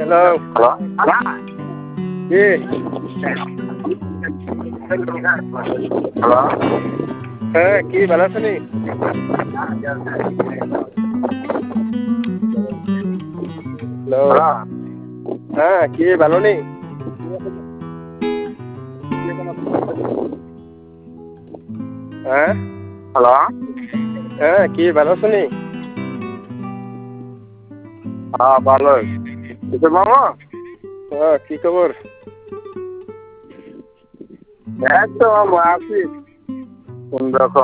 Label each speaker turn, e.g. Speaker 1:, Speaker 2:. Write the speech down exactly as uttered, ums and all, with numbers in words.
Speaker 1: Hello
Speaker 2: hello
Speaker 1: কি
Speaker 2: hello
Speaker 1: হ্যাঁ কি ভালো আছেন? হ্যালো
Speaker 2: হ্যালো
Speaker 1: হ্যাঁ কি ভালো নেই? হ্যাঁ
Speaker 2: হ্যালো
Speaker 1: হ্যাঁ কি ভালো আছেন?
Speaker 2: হ্যাঁ ভালোই কিশোর মামা
Speaker 1: হ্যাঁ কি খবর?
Speaker 2: একদম আছি কোন রকম